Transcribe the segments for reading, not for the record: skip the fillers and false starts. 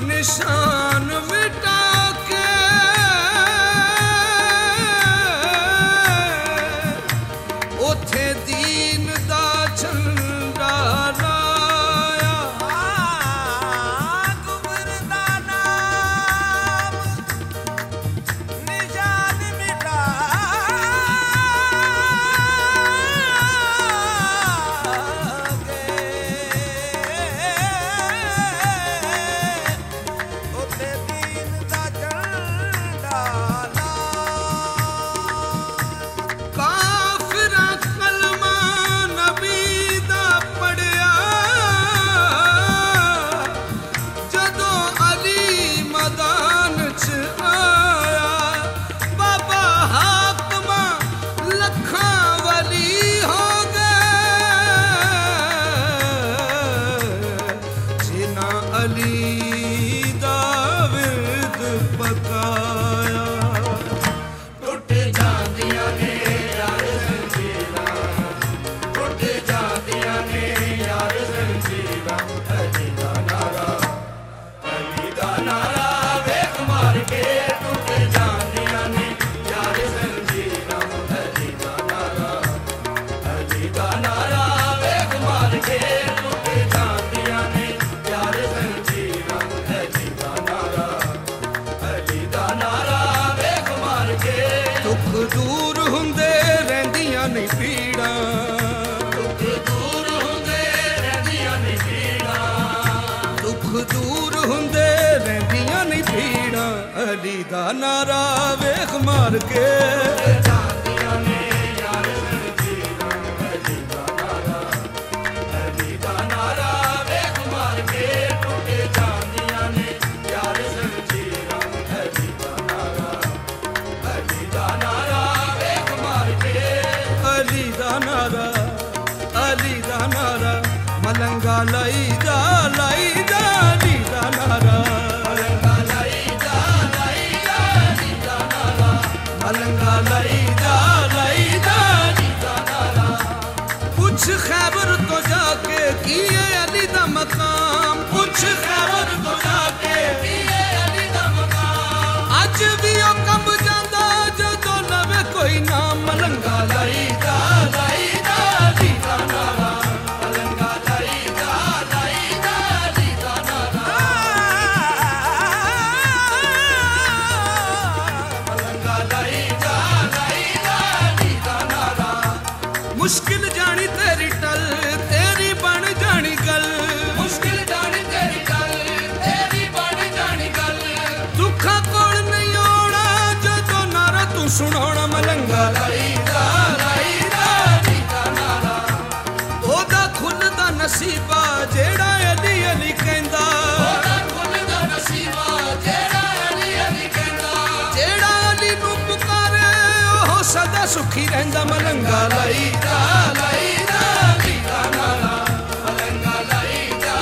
निशान मिटा के उथे दीन दा झंडा लाया गुबर दा नाम निशान मिटा दूर हुंदे रहंदियां नहीं पीड़ा दुख दूर हुंदे रहंदियां नहीं पीड़ा दुख दूर हुंदे रहंदियां नहीं पीड़ा अली दा नारा वेख मार के जांदियां ने यार संजीदा अली दा नारा वेख मार के टुट जांदियां ने यार संजीदा अली दा नारा अली दा नारा मलंगा लाई जा अली दा नारा मलंगा लाई जा अली दा नारा मलंगा लाई जा अली दा नारा पूछ खैबर तो जाके किए अली दा मकाम पूछ खैबर तो जाके किए अली दा मकाम अज भी ओ कब जांदा जदों लवे कोई नाम मलंगा लाई जा मुश्किल जानी तेरी टल तेरी बन जानी गल मुश्किल जानी तेरी टल तेरी बन जानी गल दुखा कोल नहीं आना जदों नारा तू सुनाना मलंगा लाई दा नारा ओदा खुलदा नसीबा जेड़ा अली अली कहंदा ओदा खुलदा नसीबा जेड़ा अली अली कहंदा जेड़ा अली नू पुकारे ओह सदा सुखी रहंदा मलंगा लाई दा नारा मलंगा लाई दा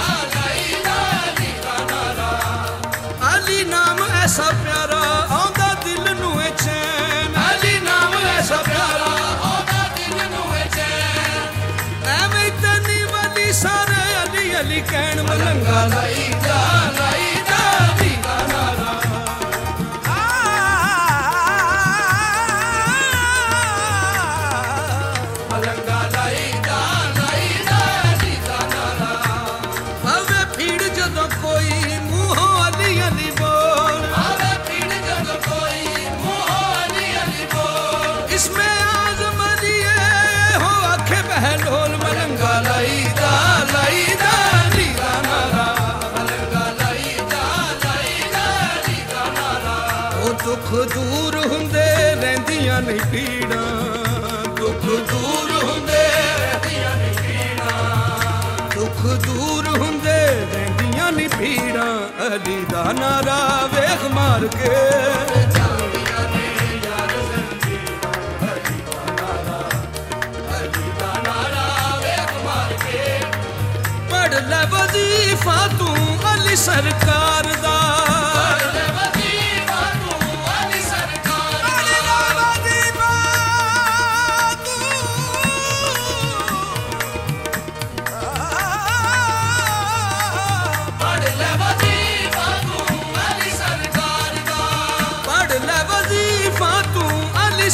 नारा अली नाम ऐसा प्यारा आंदा दिल नू चैन अली नाम ऐसा प्यारा आंदा दिल नू चैन एवें तनी वाली सारे अली अली कहन मलंगा लाई दा नारा मलंगा लाई दा नारा आवे भीड़ जदों कोई मुंहों अली अली बोल आवे भीड़ जदों कोई मुंहों अली अली बोल इसमें आज़म अली हो आखे बहलोल मलंगा लाई दा नारा मलंगा लाई दा नारा ओ दुख दूर हुंदे रहंदियां नहीं पीड़ा दुख दूर हुंदे रहंदियां नहीं पीड़ा दुख दूर हुंदे रहंदियां नहीं पीड़ा अली दा नारा वेख मार के जांदियां ने यार संजीदा अली दा नारा वेख मार के पढ़ ले वजीफा तू अली सरकार दा पढ़ ले वजीफा तू अली सरकार पढ़ ले वजीफा तू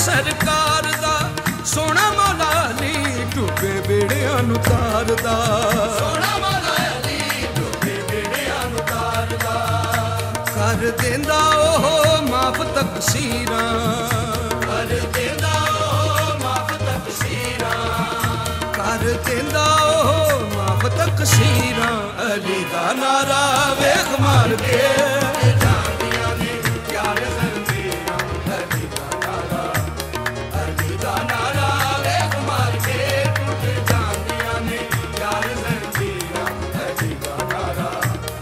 ਸਰਕਾਰ ਦਾ ਸੋਹਣਾ ਮੌਲਾ ਅਲੀ ਡੁੱਬੇ ਬੇੜਿਆਂ ਨੂੰ ਤਾਰਦਾ ਸੋਹਣਾ ਮੌਲਾ ਅਲੀ ਡੁੱਬੇ ਬੇੜਿਆਂ ਨੂੰ ਤਾਰਦਾ ਕਰ ਦਿੰਦਾ ਉਹ ਮਾਫ ਤਕਸੀਰਾਂ ਕਰ ਦਿੰਦਾ ਉਹ ਮਾਫ ਤਕਸੀਰਾਂ ਕਰ ਦਿੰਦਾ ਉਹ ਮਾਫ ਤਕਸੀਰਾਂ ਅਲੀ ਦਾ ਨਾਰਾ ਵੇਖ ਮਾਰ ਕੇ ਜਾਂਦੀਆਂ ਨੇ ਯਾਰ ਜ਼ੰਜੀਰਾਂ ਅਲੀ ਦਾ ਨਾਰਾ ਅਲੀ ਦਾ ਨਾਰਾ ਵੇਖ ਮਾਰ ਕੇ ਟੁੱਟ ਜਾਂਦੀਆਂ ਨੇ ਯਾਰ ਜ਼ੰਜੀਰਾਂ ਅਲੀ ਦਾ ਨਾਰਾ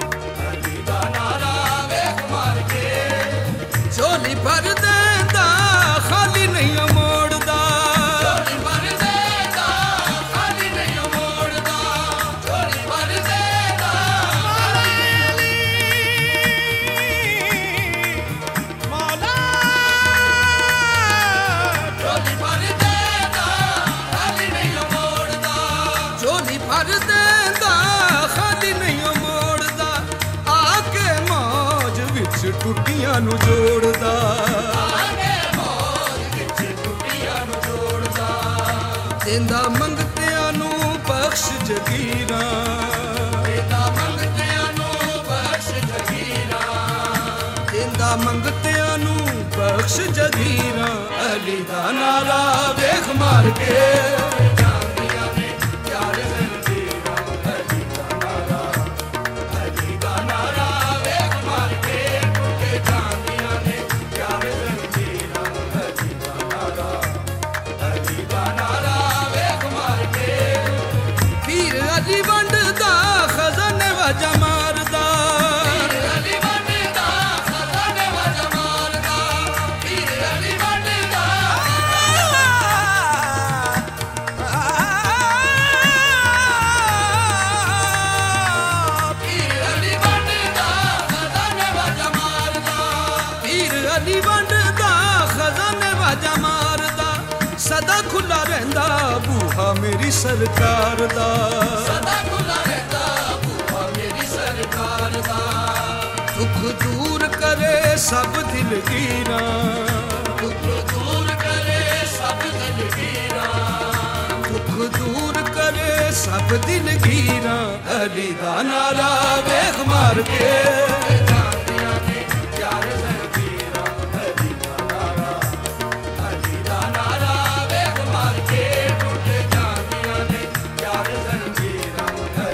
ਵੇਖ ਮਾਰ ਕੇ ਝੋਲੀ ਭਰ ਦੇਂਦਾ ਖਾਲੀ ਨਹੀਂ ਮੋੜਦਾ ਝੋਲੀ ਭਰ ਦੇਂਦਾ ਖਾਲੀ ਨਹੀਂ ਮੋੜਦਾ ਝੋਲੀ ਭਰ ਦੇਂਦਾ ਮੌਲਾ ਝੋਲੀ ਭਰ ਦੇਂਦਾ ਖਾਲੀ ਨਹੀਂ ਮੋੜਦਾ ਝੋਲੀ ਭਰ ਦੇਂਦਾ ਖਾਲੀ ਨਹੀਂ ਮੋੜਦਾ ਆ ਕੇ ਮੌਜ ਵਿੱਚ ਟੁੱਟੀਆਂ ਨੂੰ ਜੋੜਦਾ ਆ ਕੇ ਮੌਜ ਵਿੱਚ ਟੁੱਟੀਆਂ ਨੂੰ ਜੋੜਦਾ ਦਿੰਦਾ ਮੰਗਤਿਆਂ ਨੂੰ ਬਖਸ਼ ਜਗੀਰਾਂ ਦਿੰਦਾ ਮੰਗਤਿਆਂ ਨੂੰ ਬਖਸ਼ ਜਗੀਰਾਂ ਦਿੰਦਾ ਮੰਗਤਿਆਂ ਨੂੰ ਬਖਸ਼ ਜਗੀਰਾਂ ਅਲੀ ਦਾ ਨਾਰਾ ਵੇਖ ਮਾਰ ਕੇ ਜਾਂਦੀਆਂ ਨੇ ਯਾਰ ਜ਼ੰਜੀਰਾਂ ਅਲੀ ਦਾ ਨਾਰਾ ਵੇਖ ਮਾਰ ਕੇ ਟੁੱਟ ਜਾਂਦੀਆਂ ਨੇ ਯਾਰ ਜ਼ੰਜੀਰਾਂ ਅਲੀ ਦਾ ਨਾਰਾ ਵੇਖ ਮਾਰ ਕੇ ਪੀਰ ਅਲੀ ਵੰਡਦਾ ਖਜ਼ਾਨੇ ਵਾਜਾ ਮਾਰਦਾ ਪੀਰ ਅਲੀ ਵੰਡਦਾ ਖਜ਼ਾਨੇ ਵਾਜਾ ਮਾਰਦਾ ਪੀਰ ਅਲੀ ਵੰਡਦਾ ਪੀਰ ਅਲੀ ਵੰਡਦਾ ਖਜ਼ਾਨੇ ਵਾਜਾ ਮਾਰਦਾ ਪੀਰ ਅਲੀ ਵੰਡਦਾ ਖਜ਼ਾਨੇ ਵਾਜਾ ਮਾਰਦਾ ਸਦਾ ਖੁੱਲਾ ਰਹਿੰਦਾ ਬੂਹਾ ਮੇਰੀ ਸਰਕਾਰ ਦਾ ਸਦਾ ਖੁੱਲਾ ਰਹਿੰਦਾ ਬੂਹਾ ਮੇਰੀ ਸਰਕਾਰ ਦਾ ਦੁੱਖ ਦੂਰ ਕਰੇ ਸਭ ਦਿਲਗੀਰਾਂ ਦੁੱਖ ਦੂਰ ਕਰੇ ਸਭ ਦਿਲਗੀਰਾਂ ਦੁੱਖ ਦੂਰ ਕਰੇ ਸਭ ਦਿਲਗੀਰਾਂ ਅਲੀ ਦਾ ਨਾਰਾ ਵੇਖ ਮਾਰ ਕੇ ਜਾਂਦੀਆਂ ਨੇ ਯਾਰ ਜ਼ੰਜੀਰਾਂ ਅਲੀ ਦਾ ਨਾਰਾ ਵੇਖ ਮਾਰ ਕੇ ਟੁੱਟ ਜਾਂਦੀਆਂ ਨੇ ਯਾਰ ਜ਼ੰਜੀਰਾਂ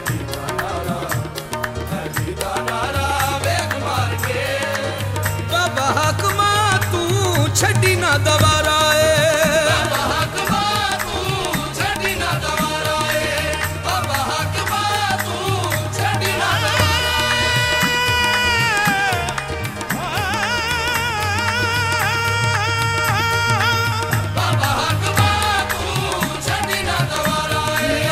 ਅਲੀ ਦਾ ਨਾਰਾ ਵੇਖ ਮਾਰ ਕੇ ਬਾਬਾ ਹਕਮਾ ਤੂੰ ਛੱਡੀ ਨਾ ਦਵਾਰਾ ਏ ਬਾਬਾ ਹਕਮਾ ਤੂੰ ਛੱਡੀ ਨਾ ਦਵਾਰਾ ਏ ਬਾਬਾ ਹਕਮਾ ਤੂੰ ਛੱਡੀ ਨਾ ਦਵਾਰਾ ਬਾਬਾ ਹਕਮਾ ਤੂੰ ਛੱਡੀ ਨਾ ਦਵਾਰਾ ਏ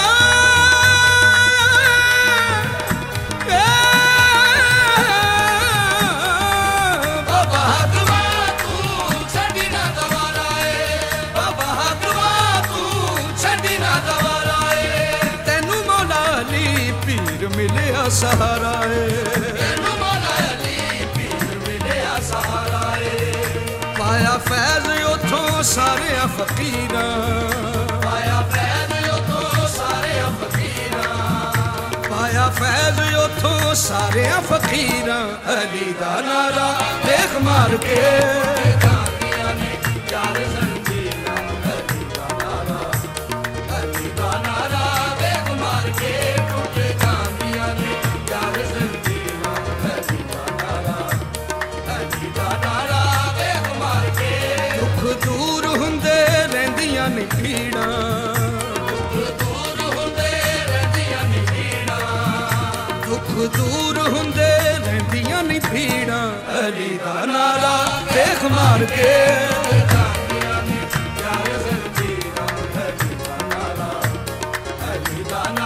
ਬਾਬਾ ਹਕਮਾ ਤੂੰ ਛੱਡੀ ਨਾ ਦਵਾਰਾ ਏ ਬਾਬਾ ਹਕਮਾ ਤੂੰ ਛੱਡੀ ਨਾ ਦਵਾਰਾ ਏ ਤੈਨੂੰ ਮੌਲਾ ਅਲੀ ਪੀਰ ਮਿਲਿਆ ਸਹਾਰਾ ਏ ਤੈਨੂੰ ਮੌਲਾ ਅਲੀ ਪੀਰ ਮਿਲਿਆ ਸਹਾਰਾ ਏ ਪਾਇਆ ਫੈਜ਼ ਉਥੋਂ ਸਾਰਿਆਂ ਫਕੀਰਾਂ ਪਾਇਆ ਫੈਜ਼ ਉਥੋਂ ਸਾਰਿਆਂ ਫਕੀਰਾਂ ਪਾਇਆ ਫੈਜ਼ ਉਥੋਂ ਸਾਰਿਆਂ ਫਕੀਰਾਂ ਅਲੀ ਦਾ ਨਾਰਾ ਵੇਖ ਮਾਰ ਕੇ ਜਾਂਦੀਆਂ ਨੇ ਯਾਰ ਜ਼ੰਜੀਰਾਂ ਅਲੀ ਦਾ ਨਾਰਾ ਵੇਖ ਮਾਰ ਕੇ ਟੁੱਟ ਜਾਂਦੀਆਂ ਨੇ ਯਾਰ ਜ਼ੰਜੀਰਾਂ ਅਲੀ ਦਾ ਨਾਰਾ ਵੇਖ ਮਾਰ ਕੇ ਦੁੱਖ ਦੂਰ ਹੁੰਦੇ ਰਹਿੰਦੀਆਂ ਨੇ ਪੀੜਾਂ ਦੁੱਖ ਦੂਰ ਹੁੰਦੇ ਰਹਿੰਦੀਆਂ ਨੇ ਪੀੜਾਂ ਦੁੱਖ ਦੂਰ ਹੁੰਦੇ ਰਹਿੰਦੀਆਂ ਨੇ ਪੀੜਾਂ ਅਲੀ ਦਾ ਨਾਰਾ ਵੇਖ ਮਾਰ ਕੇ ਜਾਂਦੀਆਂ ਨੇ ਯਾਰ ਜ਼ੰਜੀਰਾਂ ਅਲੀ ਦਾ ਨਾਰਾ